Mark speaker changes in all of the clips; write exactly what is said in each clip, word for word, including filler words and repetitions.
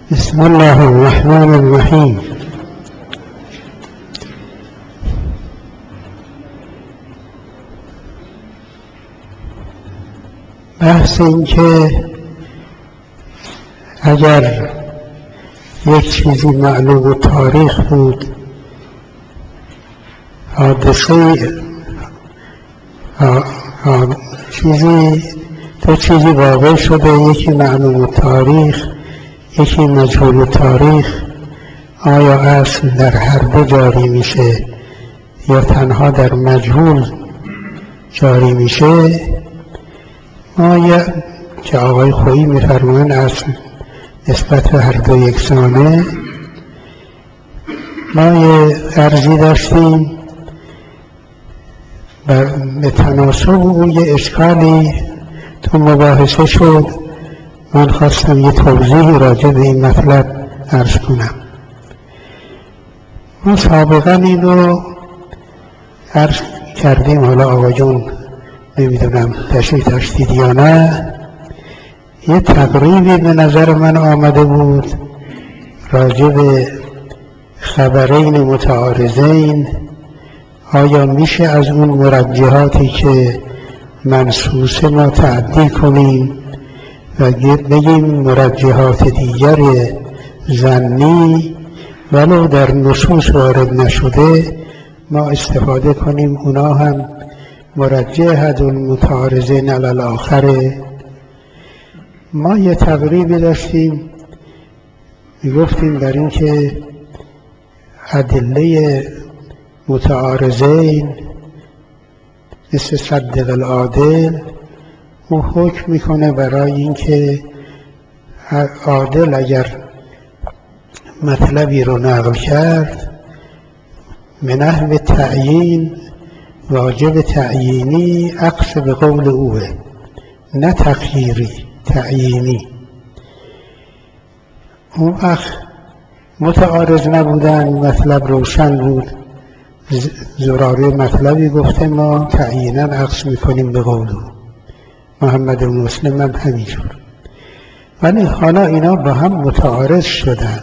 Speaker 1: بسم الله الرحمن الرحیم. بحث این که اگر یک چیزی معلوم تاریخ بود، حادثه چیزی دو چیزی واقع شده، یکی معلوم تاریخ یکی مجهول تاریخ، آیا اصل در هر دو جاری میشه یا تنها در مجهول جاری میشه؟ ما یا که آقای خویی میفرمایند اصل نسبت به هر دو یکسانه. ما یه عرضی داشتیم و به تناسب اون یه اشکالی تو مباحثه شد. من خواستم یه توضیحی راجع به این مطلب عرض کنم. ما سابقا این رو عرض کردیم، حالا آقا جون نمیدونم تشریح داشتید یا نه. یه تقریبی به نظر من آمده بود راجع به خبرین متعارضین. آیا میشه از اون مرجحاتی که منصوصه ما تعدیل کنیم و بگیم مرجحات دیگر ظنی ولو در نصوص وارد نشده ما استفاده کنیم، اونا هم مرجحة المتعارضین علی الاخر؟ ما یه تقریبی داشتیم میگفتیم در این که ادله متعارضین مثل صدق العادل او حکم میکنه برای اینکه عادل اگر مطلبی رو نقل کرد من نحو تعیین، واجب تعیینی عکس به قول اوه، نه تغییری، تعیینی. اون وقت متعارض نبودن، مطلب روشن بود، زراره مطلبی گفته ما تعیینا عکس میکنیم به قول او. محمد بن مسلم هم همینجور. ولی حالا اینا با هم متعارض شدن.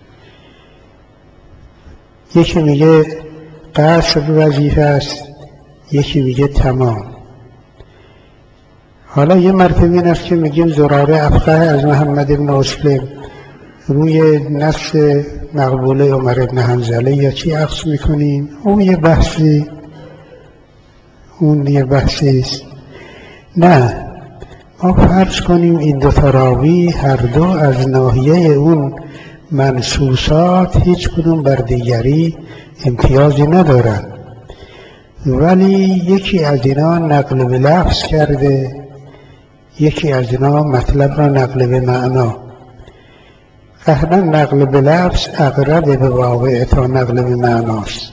Speaker 1: یکی میگه قصر وظیفه است، یکی میگه تمام. حالا یه مرتبه این است که میگیم زراره افقه از محمد بن مسلم روی نص مقبوله عمر بن حنظله یا چی عکس میکنیم؟ اون یه بحثی اون یه بحثی است. نه، ما فرض کنیم این دو تا راوی هر دو از ناحیه اون منصوصات هیچ کدوم بر دیگری امتیازی ندارن، ولی یکی از اینا نقل به لفظ کرده، یکی از اینا مطلب را نقل به معنا. قطعا نقل به لفظ اقرب به واقع تا نقل به معناست.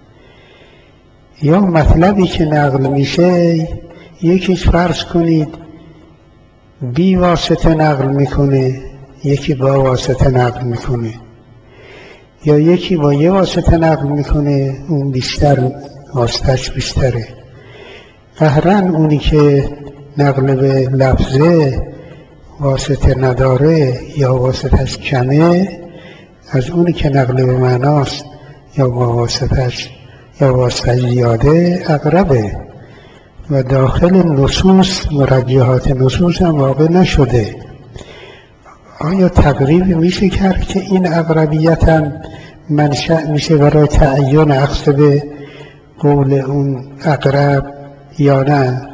Speaker 1: یا مطلبی که نقل میشه یکیش فرض کنید بی واسطه نقل میکنه، یکی با واسطه نقل میکنه، یا یکی با یه واسطه نقل میکنه، اون بیشتر واسطش بیشتره. قهرن اونی که نقل به لفظه واسطه نداره یا واسطش کمه، از اونی که نقل به معناست یا با واسطش یا واسطش زیاده اقربه و داخل نصوص مرجحات نصوص هم واقع نشده. آیا تقریب میشه کرد که این اقربیت هم منشأ میشه برای تعیین عکس به قول اون اقرب یا نه؟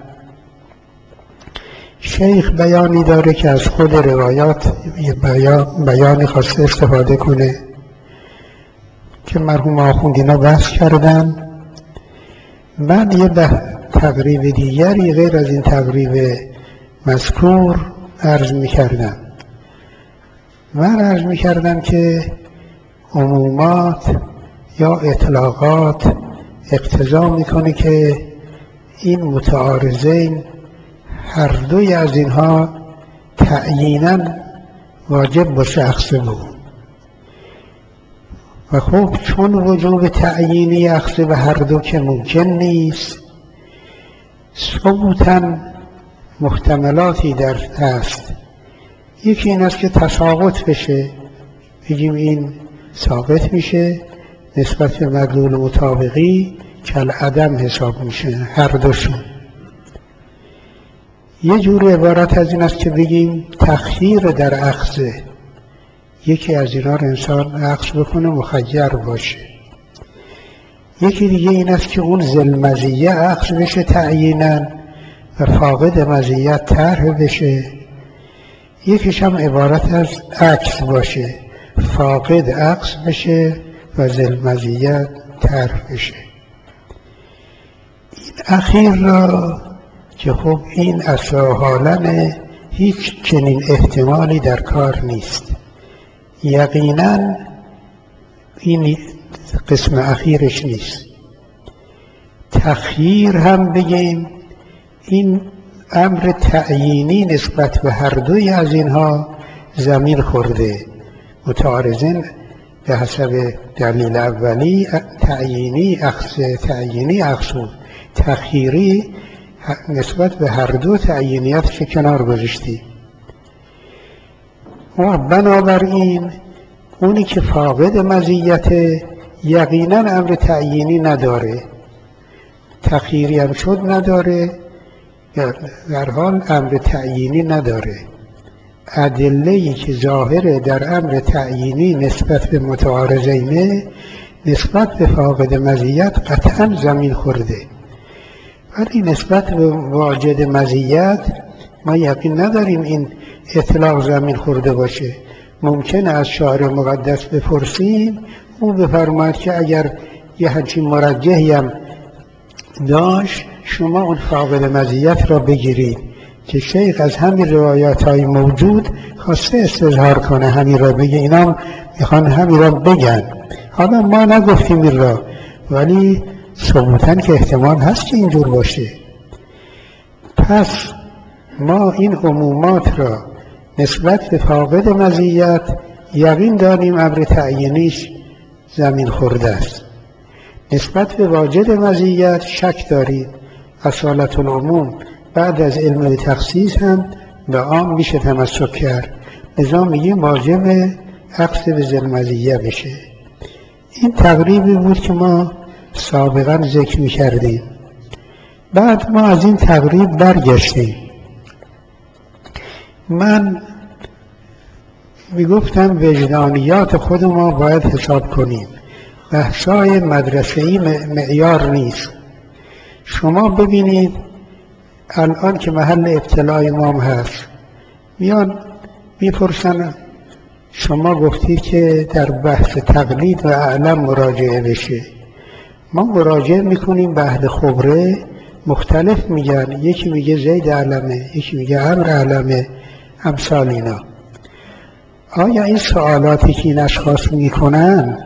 Speaker 1: شیخ بیانی داره که از خود روایات بیان بیانی خواسته استفاده کنه که مرحوم آخوند اینا بحث کردن. من یه تقریب دیگری غیر از این تقریب مذکور عرض میکردم. من عرض میکردم که عمومات یا اطلاقات اقتضا میکنه که این متعارضین هر دوی از اینها تعیینا واجب باشه اخذ بود. و خب چون وجوب تعیینی اخذ به هر دو که ممکن نیست، ثبوتاً محتملاتی در هست. یکی این است که تساقط بشه، بگیم این ثابت میشه نسبت به مدلول مطابقی کالعدم حساب میشه هر دوشون. یه جور عبارت از این است که بگیم تخییر در اخذه، یکی از اینا رو انسان اخذ بکنه مخیر باشه. یکی دیگه این است که اون ذل مزیه اخذ بشه تعیینا و فاقد مزیت طرح بشه. یکیش هم عبارت از عکس باشه، فاقد اخذ بشه و ذل مزیت طرح بشه. این اخیر را که خب این اصلا حالا هیچ چنین احتمالی در کار نیست، یقینا این قسم اخیرش نیست. تخییر هم بگیم این امر تعیینی نسبت به هر دوی از اینها ضمیر خورده. متعارضین به حسب دلیل اولی تعیینی اخذ تعیینی اخذ، تخییری نسبت به هر دو تعیینیاتش کنار گذاشتی. و بنابراین اونی که فاقد مزیت یقینا امر تعیینی نداره، تخییری هم شد نداره، در حال امر تعیینی نداره. ادله‌ای که ظاهره در امر تعیینی نسبت به متعارضینه نسبت به فاقد مزیت قطعا زمین خورده، ولی نسبت به واجد مزیت ما یقین نداریم این اطلاق زمین خورده باشه. ممکنه از شاعر مقدس بپرسیم او بفرماید که اگر یه همچین مرجحی هم داشت شما اون فاقد مزیت را بگیرید، که شیخ از همین روایات های موجود خواسته استظهار کنه همین را بگه، اینا میخوان همین را بگن. حالا ما نگفتیم این را، ولی ثبوتاً که احتمال هست که اینجور باشه. پس ما این عمومات را نسبت به فاقد مزیت یقین داریم امر تعیینیش زمین خورده است. نسبت به واجد مزیت شک داریم. اصالت العموم بعد از علم تخصیص هم به عام میشه تمسک کرد، لذا میگیم واجب اخذ به ذل مزیه بشه. این تقریبی بود که ما سابقا ذکر میکردیم. بعد ما از این تقریب برگشتیم. من میگفتم وجدانیات خود ما باید حساب کنیم، بحثای مدرسه‌ای معیار نیست. شما ببینید الان که محل ابتلای ما هست، میان میپرسن شما گفتید که در بحث تقلید و اعلم مراجعه بشه. ما مراجعه میکنیم به اهل خبره، مختلف میگن، یکی میگه زید اعلمه، یکی میگه عمرو اعلمه، امثال اینا. آیا این سوالاتی که این اشخاص میکنن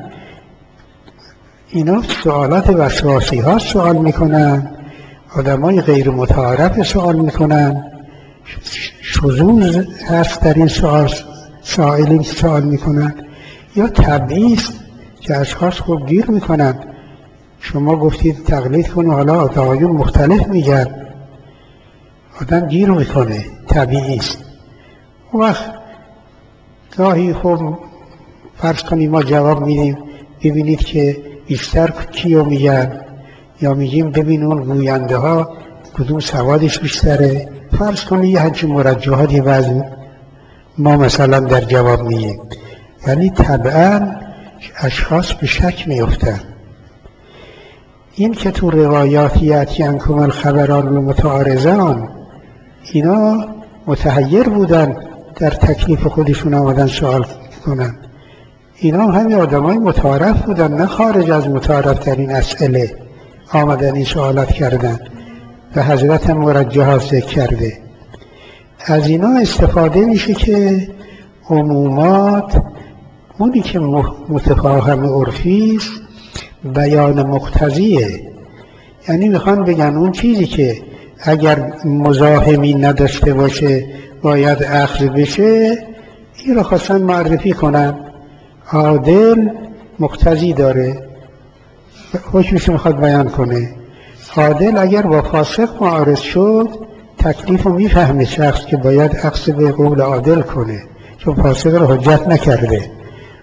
Speaker 1: اینا سوالات وسواسی ها سوال میکنن، آدمای غیر متعارف سوال میکنن، شذوذ هست در این سوال سائلین سوال میکنن، یا طبیعی است که اشخاص خوب گیر میکنن؟ شما گفتید تقلید کنه، حالا آقایون مختلف میگن، آدم گیر میکنه، طبیعی است. وقت گاهی خب فرض کنیم ما جواب میدیم ببینید که بیشتر کیو میگن، یا میگیم ببین اون گوینده ها کدوم سوادش بیشتره. فرض کنید یه همچین مرجحاتی بعضی ما مثلا در جواب میگیم، یعنی طبعا اشخاص به شک میفتن. این که تو روایات یأتی عنکم الخبران المتعارضان اینا متحیر بودن در تکلیف خودشون آمدن سوال کنن، اینا همین آدمای متعارف بودن، نه خارج از متعارف ترین اسئله آمدن این سوالات کردن و حضرت هم مرجحات ذکر کرده. از اینا استفاده میشه که عمومات اونی که متفاهم عرفی است بیان مقتضیه، یعنی میخوان بگن اون چیزی که اگر مزاحمی نداشته باشه باید اخذ بشه، این رو خواستن معرفی کنن. عادل مقتضی داره، حکمش میخواد بیان کنه. عادل اگر با فاسق معارض شد تکلیف رو میفهمه شخص که باید اخذ به قول عادل کنه، چون فاسق رو حجت نکرده.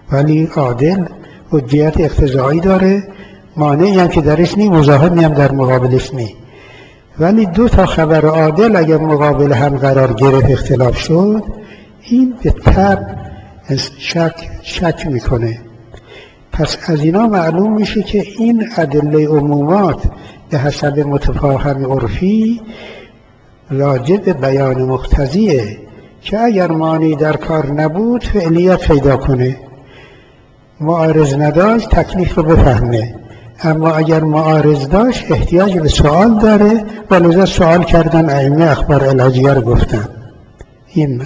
Speaker 1: ولی عادل حجیت اقتضایی داره، مانعی هم که درش نی، مزاحمی هم در مقابلش نی. ولی دو تا خبر عادل اگر مقابل هم قرار گرفت اختلاف شد، این به طبع شک شک میکنه. پس از اینا معلوم میشه که این ادله عمومات به حسب متفاهم عرفی راجع به بیان مقتضیه که اگر مانعی در کار نبود فعلیت پیدا کنه، معارض نداشت تکلیف رو بفهمه، اما اگر معارض داشت احتیاج به سوال داره و لذا سوال کردن ائمه اخبار الهیه رو گفتن. این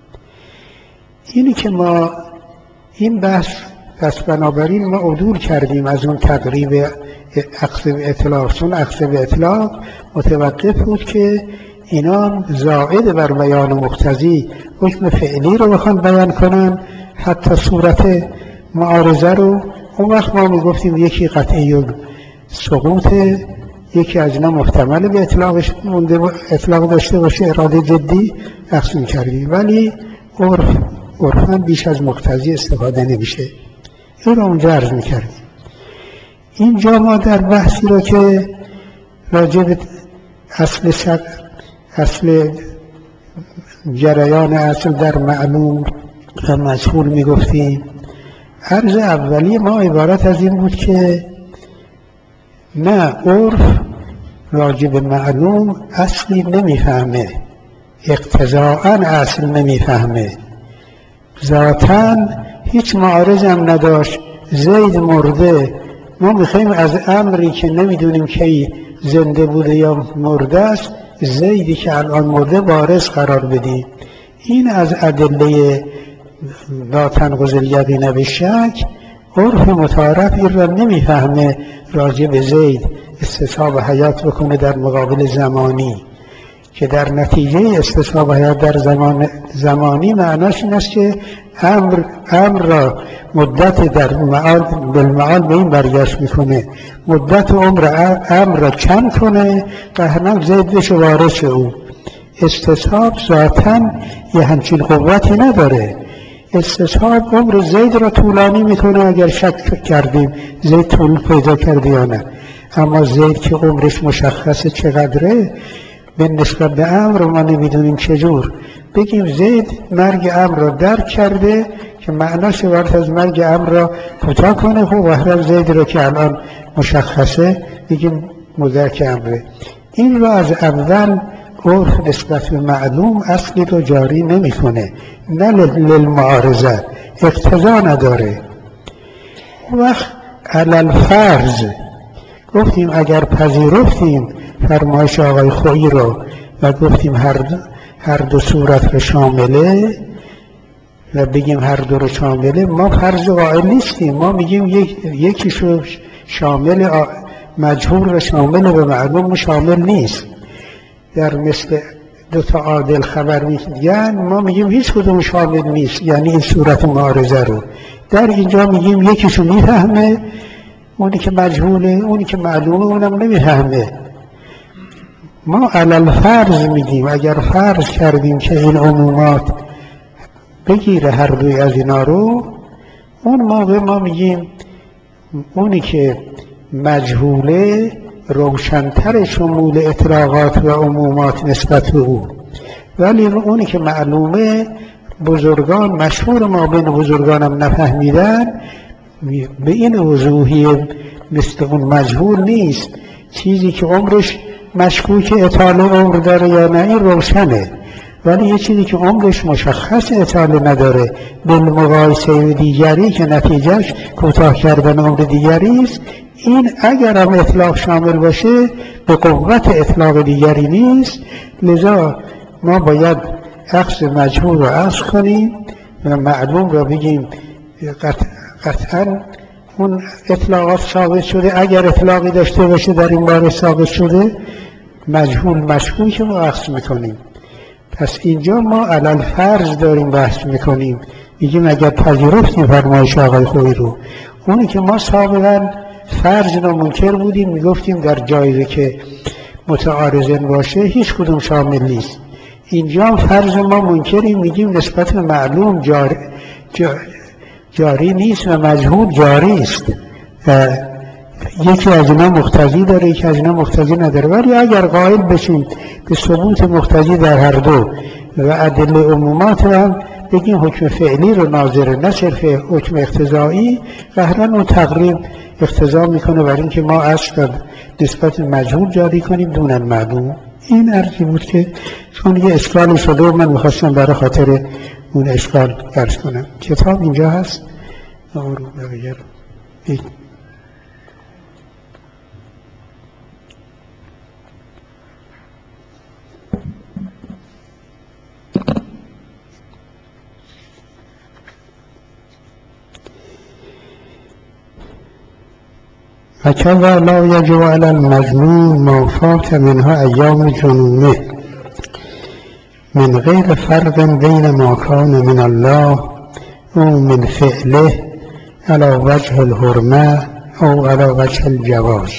Speaker 1: اینی که ما این بحث پس بنابراین ما عدول کردیم از اون تقریب اخذ به اطلاق، چون اخذ به اطلاق متوقف بود که اینا زائد بر بیان مقتضی حکم فعلی رو بخوان بیان کنن، حتی صورت معارضه رو. اون وقت ما میگفتیم یکی قطعی و سقوط، یکی از اینا محتمل به اطلاقش مونده اطلاق داشته باشه اراده جدی اخذ کردیم، ولی عرف عرفاً بیش از مقتضی استفاده نمیشه. این رو اونجا عرض میکردیم. اینجا ما در بحثی رو که راجع به اصل شک، اصل جریان اصل در معلوم و مجهول میگفتیم، عرض اولی ما عبارت از این بود که نه، عرف راجع به معلوم اصلی نمیفهمه، اقتضاءً اصل نمیفهمه، ذاتاً هیچ معارض هم نداشت. زید مرده، ما میخوایم از امری که نمیدونیم کی زنده بوده یا مرده است، زیدی که الان مرده بارز قرار بدیم. این از ادله لا تنقض الیقین بالشک، عرف متعارف این را نمیفهمه راجع به زید استصحاب حیات بکنه در مقابل زمانی، که در نتیجه استصحاب حیات در زمان زمانی معناش این است که امر امر را مدت در معال بالمعال به این برگشت میکنه، مدت عمر امر را کم کنه قهرمان زید بشه وارث او. استصحاب ذاتاً یه همچین قوتی نداره. استصحاب عمر زید را طولانی میکنه اگر شک کردیم زید طول پیدا کرده یا نه، اما زید که عمرش مشخصه چقدره به نسبت به امر ما نمیدونیم چجور بگیم زید مرگ امر را درک کرده که معناش وقت از مرگ امر را کوتاه کنه. خب وحرم زید را که الان مشخصه بگیم مدرک امره. این را از اول عرف نسبت به معلوم اصلی رو جاری نمی کنه، نه للمعارضه، اقتضا نداره. وقت علل فرض گفتیم اگر پذیرفتیم فرمایش آقای خویی رو و گفتیم هر دو, هر دو صورت رو شامله و بگیم هر دو رو شامله، ما فرض قائل نیستیم. ما میگیم یک یکیشو شامل مجهول و شامل به معلوم شامل نیست. در مثل دو تا عادل خبر میگن ما میگیم هیچ کدوم شامل نیست، یعنی این صورت معارضه رو در اینجا میگیم یکیشو میفهمه، اونی که مجهوله، اونی که معلومه اونم نمیفهمه. ما علل فرض میگیم اگر فرض کردیم که این عمومات بگیره هر دوی از اینا رو، اون موقع ما میگیم اونی که مجهوله روشنتر شمول اطلاقات و عمومات نسبت به او، ولی اونی که معلومه بزرگان مشهور ما بین بزرگانم نفهمیدن به این وضوحی مثل اون مجهول نیست. چیزی که عمرش مشکوک اطاله عمر داره یا نه این روشنه، ولی یه چیزی که عمرش مشخص اطاله نداره بالمقایسه دیگری که نتیجهش کوتاه کردن عمر دیگری است، این اگر هم اطلاق شامل باشه به قوت اطلاق دیگری نیست. لذا ما باید اخذ مجهول رو اخذ کنیم و معلوم رو بگیم قطعا اون اطلاقات ثابت شده، اگر اطلاقی داشته باشه در این باره ثابت شده، مجهول مشکوک رو اخذ میکنیم. پس اینجا ما علل فرض داریم بحث میکنیم، میگیم اگر پذیرفتیم فرمایش آقای خویی رو، اونی که ما سابقا فرض رو منکر بودیم میگفتیم در جایی که متعارضن باشه هیچ کدوم شامل نیست، اینجا فرض ما منکریم میگیم نسبت به معلوم جار... جار... جاری نیست و مجهول جاری است. یکی از اینا مقتضی داره، یکی از اینا مقتضی نداره. ولی اگر قائل بشیم به ثبوت مقتضی در هر دو و ادله عمومات هم بگیم حکم فعلی رو ناظره، نه صرف حکم اقتضایی، قهرا اون تقریب اقتضا میکنه برای اینکه ما اصل نسبت مجهول جاری کنیم دون المعلوم. این عرضی بود که چون یه اشکالی شده و من میخواستم برای خاطر اون اشکال درس کنم. کتاب اینجا هست اون رو بگیر. وكذا لا يجب على المجنون ما فات منها أيام جنونه من غير فرق بين ما كان من الله أو من فعله على وجه الحرمة أو على وجه الجواز.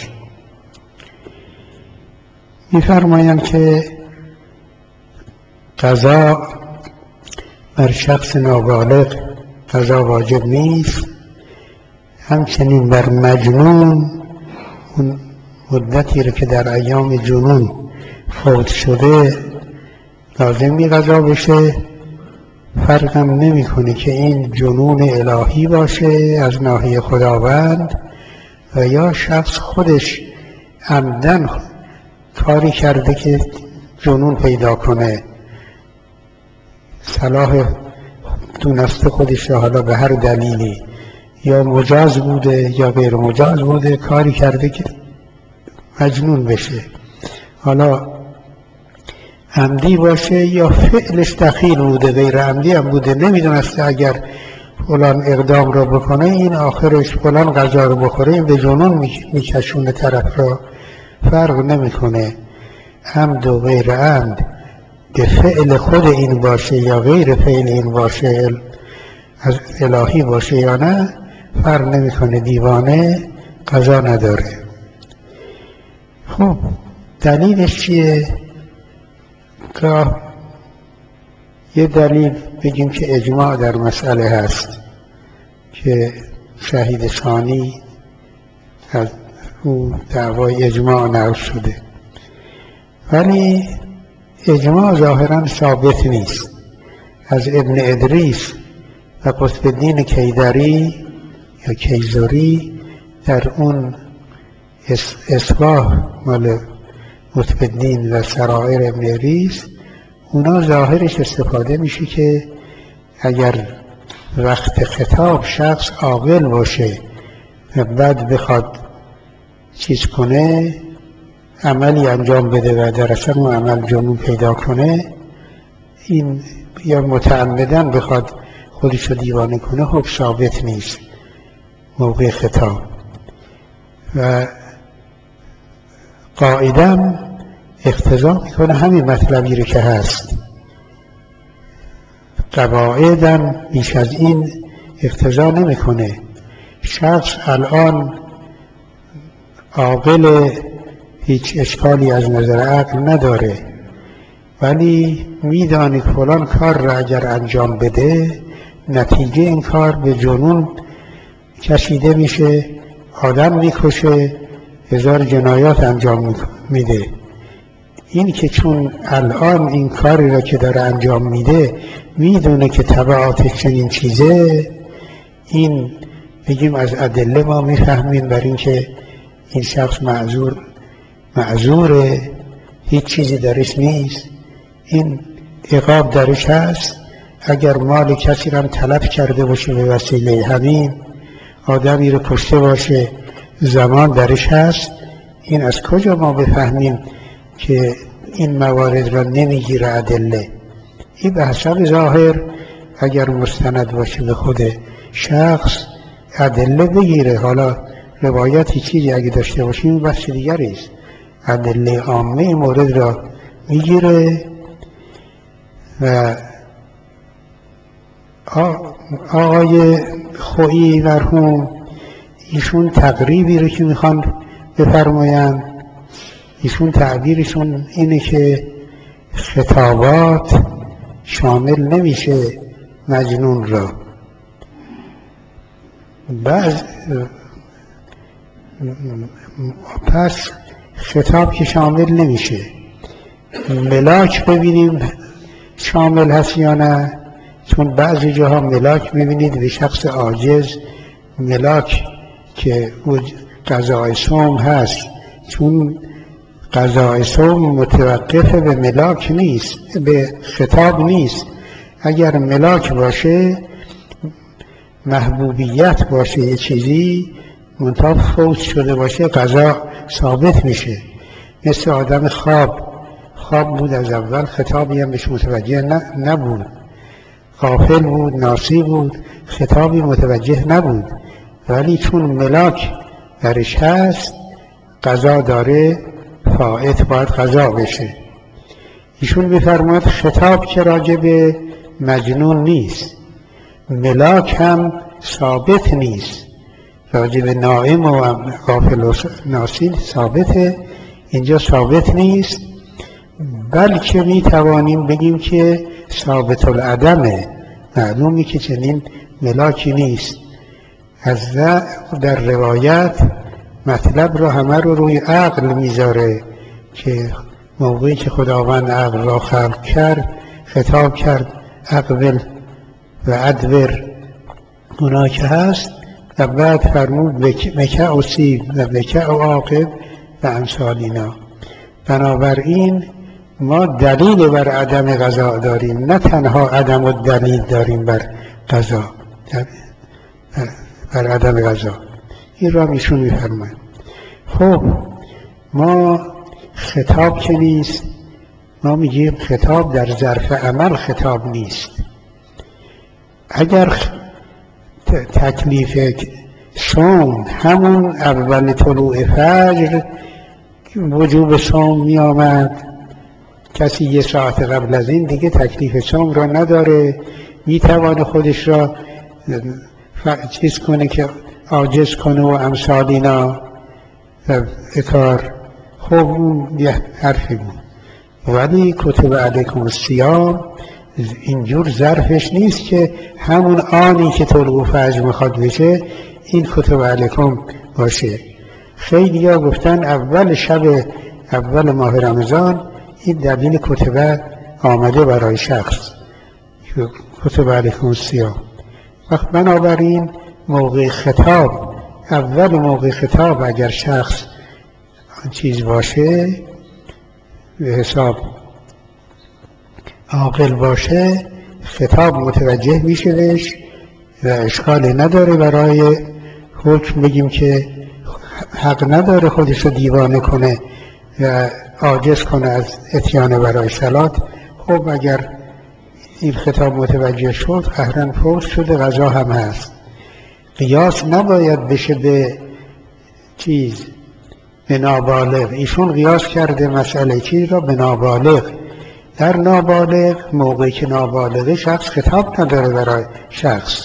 Speaker 1: می‌فرمایند که قضا بر شخص نابالغ قضا واجب نیست، همچنین بر مجنون اون مدتی رو که در ایام جنون فوت شده لازمی قضا بشه. فرقم نمی کنه که این جنون الهی باشه از ناحیه خداوند و یا شخص خودش عمدن کاری کرده که جنون پیدا کنه، صلاح دونسته خودش را حالا به هر دلیلی یا مجاز بوده یا غیر مجاز بوده کاری کرده که مجنون بشه. حالا عمدی باشه یا فعلش دخیل بوده، غیر عمدی هم بوده، نمیدونسته اگر فلان اقدام رو بکنه این آخرش فلان غذا رو بخوره این به جنون میکشونه طرف را. فرق نمیکنه عمد و غیر عمد به فعل خود این باشه یا غیر فعل این باشه، از الهی باشه یا نه، فرق نمیکنه. دیوانه قضا نداره. خب دلیلش چیه؟ که یه دلیل بگیم که اجماع در مسئله هست که شهید ثانی از او دعوای اجماع نقل شده، ولی اجماع ظاهرا ثابت نیست. از ابن ادریس و قطب الدین کیدری یا کیزوری در اون اصلاح مال قطب الدین و سرائر ابن ادریس اونا ظاهرش استفاده میشه که اگر وقت خطاب شخص عاقل باشه و بعد بخواد چیز کنه عملی انجام بده و در اثر اون عمل جنون پیدا کنه، این یا متعمدن بخواد خودش رو دیوانه کنه، خب ثابت نیست موقع خطاب. و قاعدم اقتضا میکنه همین مطلبی رو که هست. قواعدم بیش از این اقتضا نمیکنه. شخص الان عاقل، هیچ اشکالی از نظر عقل نداره، ولی میدانی فلان کار را اگر انجام بده نتیجه این کار به جنون کشیده میشه، آدم میکشه، هزار جنایات انجام میده. این که چون الان این کاری را که داره انجام میده میدونه که تبعاتش چنین چیزه، این بگیم از ادله ما میفهمیم بر این که این شخص معذور معذوره، هیچ چیزی درش نیست، این عقاب درش هست. اگر مال کسی را طلب کرده باشه به وسیله همین، آدمی رو کشته باشه، زمان درش هست. این از کجا ما بفهمیم که این موارد را نمیگیره ادله؟ این به حسب ظاهر اگر مستند باشه به خود شخص ادله بگیره. حالا روایتی چیزی اگه داشته باشیم بحث دیگری است. ادله عامه مورد را میگیره. و آقای خویی مرحوم ایشون تقریبی رو که میخوان بفرمایند، ایشون تعبیرشون اینه که خطابات شامل نمیشه مجنون را. بعض پس خطاب که شامل نمیشه. ملاک ببینیم شامل هست یا نه، چون بعضی جاها ملاک میبینید به شخص عاجز، ملاک که قضای صوم هست، چون قضای صوم متوقف به ملاک نیست، به خطاب نیست. اگر ملاک باشه، محبوبیت باشه، یه چیزی منتها فوت شده باشه، قضا ثابت میشه. مثل آدم خواب خواب بود از اول، خطابی هم بهش متوجه نبود، غافل بود، ناسی بود، خطابی متوجه نبود، ولی چون ملاک درش هست قضا داره، فائت باید قضا بشه. ایشون میفرماید خطاب که راجع به مجنون نیست، ملاک هم ثابت نیست، راجع به نائم و غافل و ناسی ثابته، اینجا ثابت نیست، بلکه می توانیم بگیم که ثابت العدمه، معلومی که چنین ملاکی نیست. از در روایت مطلب رو همه رو روی عقل میذاره که موقعی که خداوند عقل را خلق کرد خطاب کرد اقبل و ادبر اونا که هست، و بعد فرمود بکع و سیب و بکع و عاقب و امثالینا. بنابراین ما دلیل بر عدم قضا داریم، نه تنها عدم و دلیل داریم بر قضا، بر عدم قضا. این را میشون میفرماید. خب ما خطاب که نیست، ما میگیم خطاب در ظرف عمل خطاب نیست. اگر تکلیف صوم همون اول طلوع فجر وجوب صوم می آمد، کسی یه ساعت قبل از این دیگه تکلیف صوم را نداره، می توانه خودش را چیز کنه که عاجز کنه و امثالینا اکار. خب اون یه حرفی بود، ولی کتب علیکم الصیام اینجور ظرفش نیست که همون آنی که طلوع فجر میخواد بشه این کتب علیکم باشه. خیلی ها گفتن اول شب اول ماه رمضان این دلیل کتب آمده برای شخص، کتب علیکم الصیام. وقت بنابراین موقع خطاب، اول موقع خطاب اگر شخص چیز باشه به حساب عاقل باشه، خطاب متوجه میشه بهش و اشکال نداره برای حکم بگیم که حق نداره خودش رو دیوانه کنه و عاجز کنه از اتیان برای صلات. خب اگر این خطاب متوجه شد قهرن فوت شده، قضا هم هست. قیاس نباید بشه به چیز، به نابالغ. ایشون قیاس کرده مسئله چیز را به نابالغ. در نابالغ، موقعی که نابالغه شخص خطاب نداره برای شخص،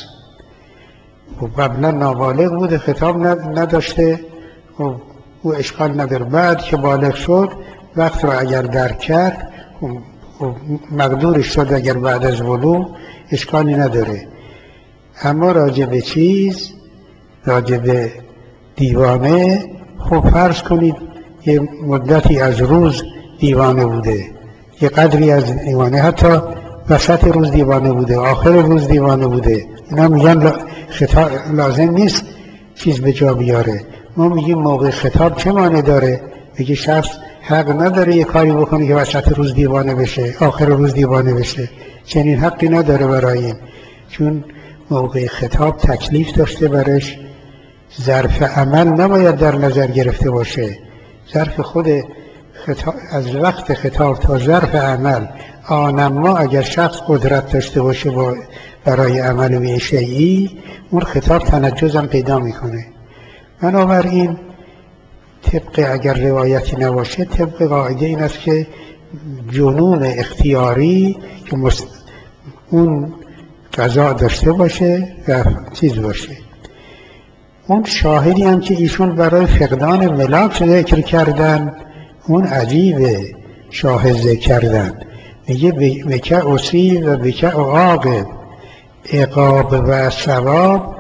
Speaker 1: و قبلا نابالغ بوده خطاب نداشته، و او اشکال نداره. بعد که بالغ شد وقت را اگر درک کرد و مقدورش شد اگر بعد از بلوغ، اشکالی نداره. اما راجع به چیز، راجع به دیوانه، خب فرض کنید یه مدتی از روز دیوانه بوده، یه قدری از دیوانه، حتی وسط روز دیوانه بوده، آخر روز دیوانه بوده، اینا میگن خطاب لازم نیست چیز به جا بیاره. ما میگیم موقع خطاب چه معنی داره؟ بگه شخص حق نداره یه کاری بکنه که وسط روز دیوانه بشه، آخر روز دیوانه بشه، چنین حقی نداره برای این، چون موقع خطاب تکلیف داشته برش. ظرف عمل نباید در نظر گرفته باشه، ظرف خود خطاب، از وقت خطاب تا ظرف عمل. آنما اگر شخص قدرت داشته باشه برای عمل به شیئی، اون خطاب تنجز هم پیدا میکنه. بنابراین طبق اگر روایتی نباشه، طبق قاعده این است که جنون اختیاری که مست... اون قضا داشته باشه و چیز باشه. اون شاهدی هم که ایشون برای فقدان ملاک ذکر کردن، اون عجیبه شاهد ذکر کردن. میگه بکع و سیب و بکع و عاقب، عقاب و ثواب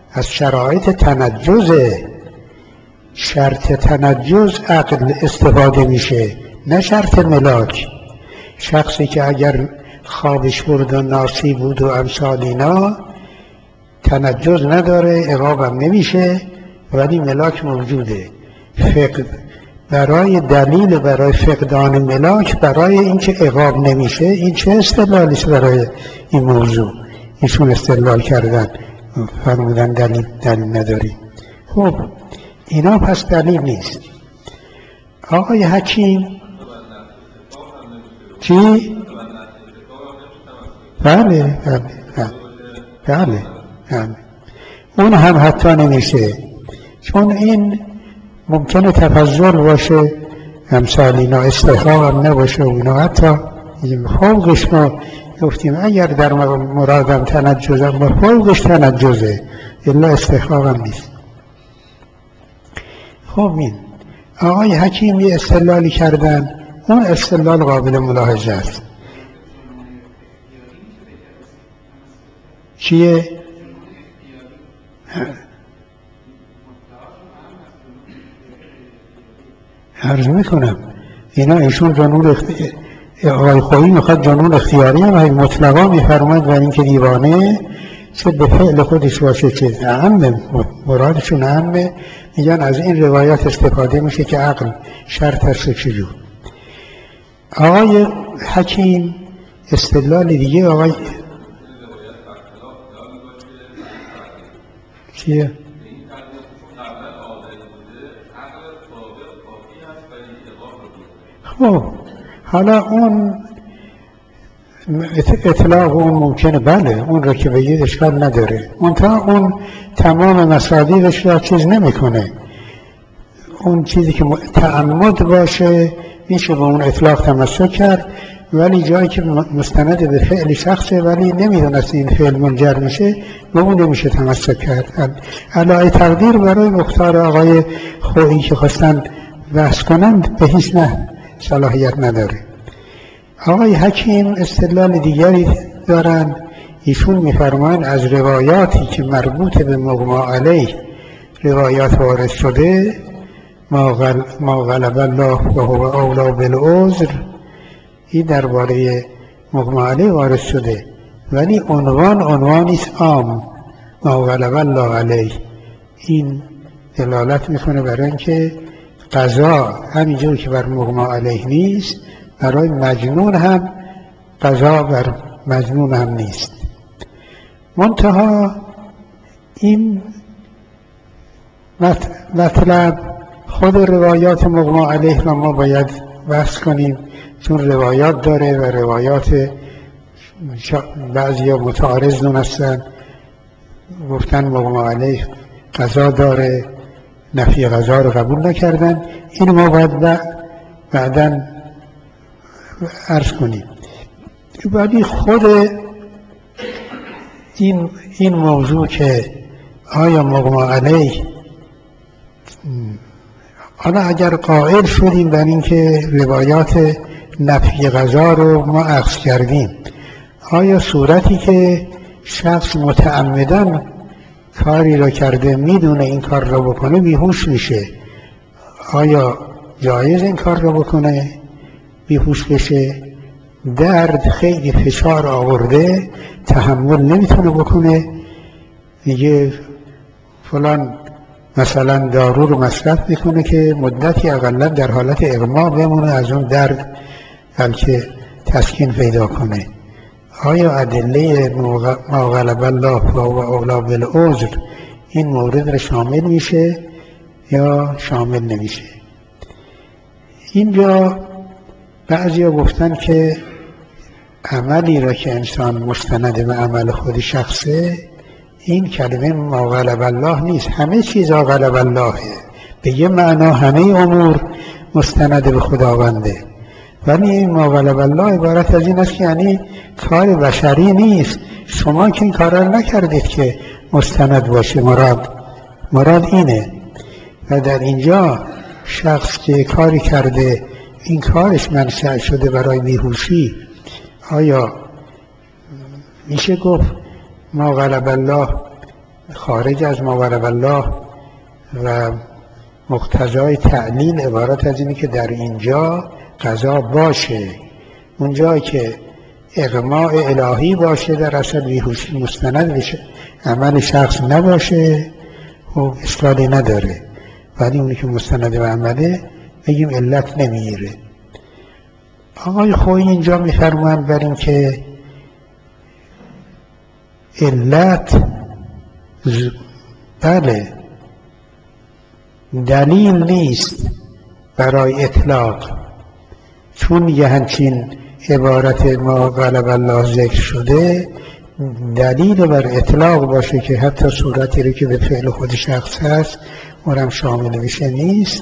Speaker 1: از شرایط تنجز، شرط تنجز عقل استفاده میشه نه شرط ملاک. شخصی که اگر خوابش برد و ناسی بود و امثال اینا تنجز نداره، عقابم نمیشه، ولی ملاک موجوده. فقد برای دلیل برای فقدان ملاک، برای اینکه عقاب نمیشه، این چه استدلالی است برای این موضوع؟ ایشون استدلال کردن فرمودن دلیل دلیل نداری. خب اینا پس دلیل نیست. آقای حکیم چی؟ بله بله بله بله اون هم حتی نمیشه، چون این ممکنه تفضل باشه، امثال اینا استحقاق هم نباشه و اینا. حتی فوقش ما گفتیم اگر در مرادم تنجزم و فوقش تنجزه، الا استحقاق هم نیست. خب این آقای حکیم یه استدلالی کردن، اون استدلال قابل ملاحظه است. چیه؟ عرض میکنم اینا ایشون جنون اختیاری، آقای خویی میخواد جنون اختیاری هم مطلقا میفرماید و اینکه دیوانه چه به فعل خودش باشه چه اعمه، مرادشون اعمه، میگن از این روایات استفاده میشه که عقل شرط است. چجور؟ آقای حکیم استدلال دیگه آقای چیه؟ خب حالا اون اطلاق اون ممکنه، بله اون را که بگید اشکال نداره، منتها اون تمام مصادیقش را چیز نمیکنه. اون چیزی که تعمد باشه میشه با اون اطلاق تمسک کرد، ولی جایی که مستند به فعل شخصه ولی نمیدونست این فعل منجر میشه، به اون نمیشه تمسک کرد. علای تقدیر برای مختار آقای خویی که خواستن بحث کنند به هیچ نه صلاحیت نداره. آقای حکیم استدلال دیگری دارن، ایشون میفرمان از روایاتی که مربوط به مغما علیه روایات وارد شده، ما غلب الله و هو اولا بالعذر، این درباره مغما علیه وارد شده، ولی عنوان عنوانیست عام، ما غلب الله علیه. این دلالت میکنه برای اینکه قضا همینجور که بر مغما علیه نیست، برای مجنون هم قضا بر مجنون هم نیست. منتها این مطلب خود روایات مغما علیه را ما باید بحث کنیم، چون روایات داره و روایات بعضی ها متعارض دونستن، گفتن مغما علیه قضا داره، نفی قضا رو قبول نکردن. این ما باید بعداً عرض کنیم. ولی خود این این موضوع که آیا مغما علیه، حالا اگر قائل شدیم بر این که روایات نفی قضا رو ما اخذ کردیم، آیا صورتی که شخص متعمداً کاری را کرده میدونه این کار را بکنه بیهوش میشه، آیا جایز این کار را بکنه بیهوش بشه؟ درد خیلی فشار آورده تحمل نمیتونه بکنه، میگه فلان مثلا دارو رو مصرف میکنه که مدتی اقلا در حالت اغما بمونه، از اون درد بلکه تسکین پیدا کنه. آیا ادله ما غلب الله و اولا بالعذر این مورد را شامل میشه یا شامل نمیشه؟ اینجا بعضی ها گفتن که عملی را که انسان مستند به عمل خود شخصه، این کلمه ما غلب الله نیست، همه چیزا غلب اللهه، به یه معنا همه امور مستند به خداونده. ولی این ما غلب الله عبارت از این است که یعنی کار بشری نیست، شما که این کار را نکردید که مستند باشه. مراد مراد اینه. و در اینجا شخص که کاری کرده این کارش منشأ شده برای بیهوشی، آیا میشه گفت ما غلب الله خارج از ما ضرب الله و مقتضای تعلیل عبارت از اینه که در اینجا قضا باشه، اونجایی که اغماء الهی باشه در اصل بیهوشی مستند بشه عمل شخص نباشه و اشکالی نداره، ولی اونی که مستند و عمله بگیم علت نمیگیره. آقای خویی اینجا میفرمایند بر این که علت بله دلیل نیست برای اطلاق، چون یه همچین عبارت ما غلب الله ذکر شده دلیل بر اطلاق باشه که حتی صورتی رو که به فعل خود شخص هست اونم شامل بشه نیست،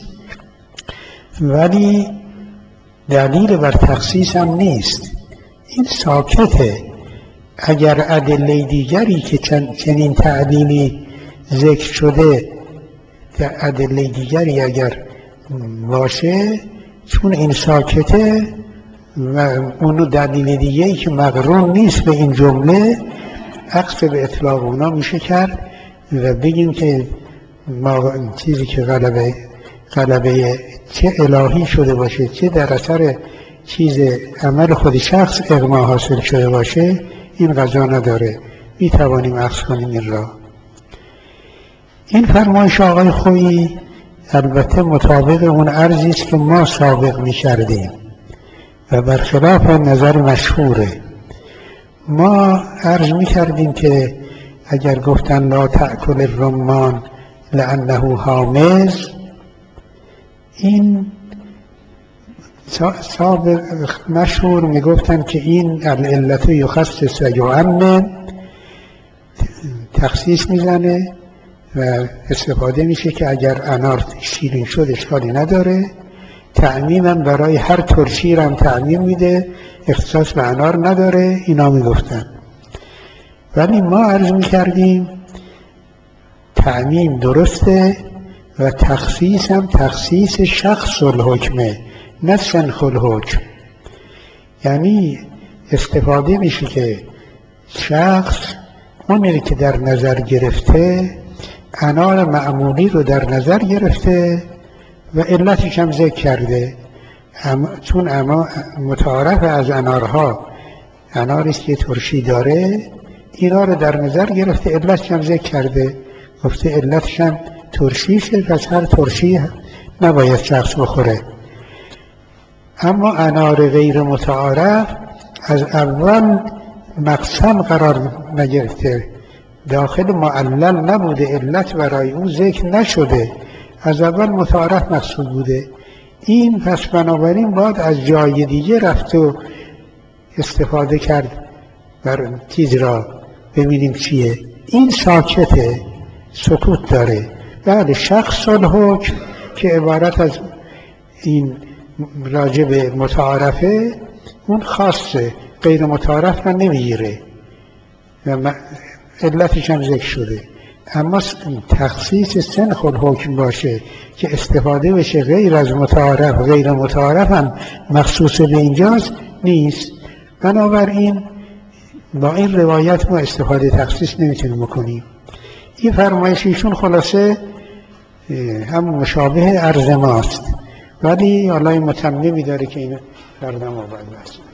Speaker 1: ولی دلیل بر تخصیص هم نیست. این ساکته. اگر ادله دیگری که چنین تعلیلی ذکر شده ادله دیگری اگر باشه، چون این ساکته و اونو دلیل دیگری که مقرون نیست به این جمله، عکس به اطلاق اونا میشه کرد و بگیم که ما چیزی که غلبه غلبه چه الهی شده باشه چه در اثر چیز عمل خود شخص اغما حاصل شده باشه این قضا نداره، می توانیم عکس کنیم این را. این فرمایش آقای خویی البته مطابق اون عرضی است که ما سابق می کردیم و برخلاف نظر مشهوره. ما عرض می کردیم که اگر گفتن لا تأکل الرمان لأنه حامض، این سابق مشهور می گفتن که این العلت یخصص و یعمم، تخصیص میزنه و استفاده میشه که اگر انار شیرین شد اشکالی نداره، تعمیم هم برای هر ترشی هم تعمیم میده، اختصاص به انار نداره، اینا میگفتن. ولی ما عرض میکردیم تعمیم درسته و تخصیص هم تخصیص شخص الحکمه نه سنخ الحکم، یعنی استفاده میشه که شخص اونی که در نظر گرفته انار معمولی رو در نظر گرفته و علتش هم ذکر کرده، اما چون اما متعارف از انارها اناریست که ترشی داره اینا رو در نظر گرفته، علتش هم ذکر کرده، گفته علتش هم ترشیشه پس هر ترشی نباید شخص بخوره. اما انار غیر متعارف از اول مقسم قرار نگرفته، داخل معلل نبوده، علت برای اون ذکر نشده، از اول متعارف مقصود بوده. این پس بنابراین باید از جای دیگه رفت و استفاده کرد بر چیز را ببینیم چیه. این ساکته، سکوت داره. بله شخص الحکم که عبارت از این راجب متعارفه اون خاصه، غیر متعارف را نمیگیره و علتش هم ذکر شده. اما تخصیص سنخ الحکم باشه که استفاده بشه غیر از متعارف، غیر متعارف هم مخصوص به اینجاست نیست. بنابراین با این روایت ما استفاده تخصیص نمیتونیم بکنیم. این فرمایشیشون خلاصه هم مشابه عرض ماست، ولی الله متممی داره که این فردا ما باید بحث